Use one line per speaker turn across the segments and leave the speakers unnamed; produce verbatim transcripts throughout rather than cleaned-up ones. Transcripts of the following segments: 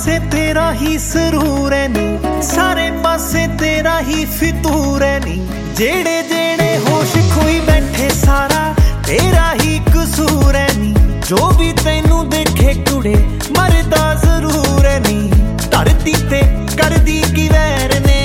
पासे तेरा ही सरूर है नी, सारे पासे तेरा ही फितूर है नी। जेड़े जेड़े होश खोई बैठे सारा तेरा ही कसूर है नी। जो भी तैनू देखे कुड़े मरदा जरूर है नी। धरती ते कर दी की वैर ने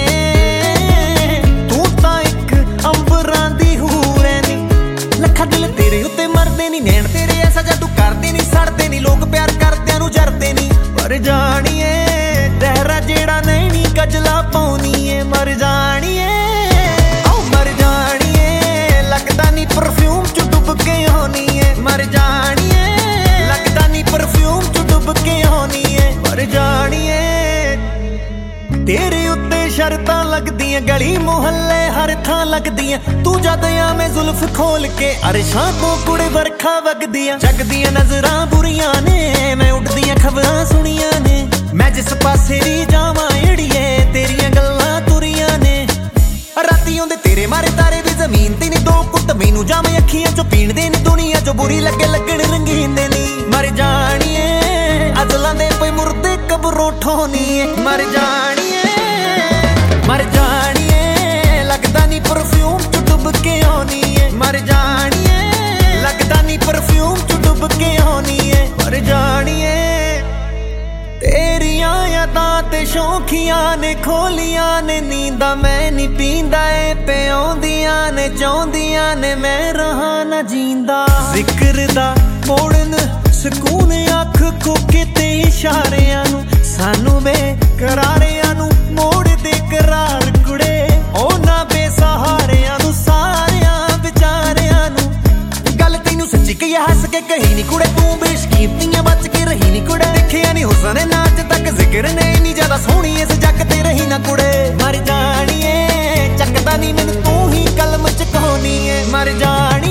तू तां इक अंबरां दी हूर है नी। लखा दिल तेरे उत्ते मरदे नी, नैण तेरे ऐसा जादू करदे नी, सड़दे नी लोग प्यार करदियां नू जरदे नी। पर जानिए दहरा जेड़ा नैनी कजला पाउनी है, मर जानिए ओ मर जानिए। लगदा नी परफ्यूम च डुब के होनी है, मर जानिए। लगदा नी परफ्यूम च डुब के होनी है, मर जानिए। तेरे उत्ते शर्तां लगदियां, गली मुहल्ले हर थां लगदियां। तू जद आवें जुल्फ खोल के अरशां तो कुड़े बरखा वगदियां। जगदियां नजरां बुरियां ने, मैं उड़दियां खबरां सुनियां ने। मैं जिस पासे दी जावां अड़िए तेरियां गल्लां तुरियां ने। राती आउंदे तेरे मारे तारे भी जमीन ते नी, दो कुट मैनू जावे अखियां चो पीण दे नी। दुनिया जो बुरी लगे लगण रंगीन दे नी, मर जानिए। अजलां दे पई मुर्दे कबरों ठोनीए, मर जानिए मर जानिए। लगदा नी परफ्यूम च डुब के होनी है, मर जानिए। लगदा नी परफ्यूम च डुब के होनी है, मर जानिए। तेरियां यादां ते शौखियां ने खोलियां ने नींदा मैं नी पींदा ए प्याउंदियां ने चाहुंदियां ने मैं रहा ना जींदा। जिक्र दा मोड़न सकून अख खोके ते इशारियां नू, सानू बेकरारियां नू मोड़ दे करार कुड़े। ओ ना बेसहारियां नू सारियां बेचारियां नू। गल तैनू सच्ची कही हस के कही नी कुड़े, तू बेशकीमतियां बच के रही नी कुड़े। देखिया नी हुसन नाच तक जिक्र ने नी ज्यादा सोहनी इस जग ते रही ना कुड़े। मर जानिए चकदा नी मैनू तू ही कलम च कोनी है, मर जानी।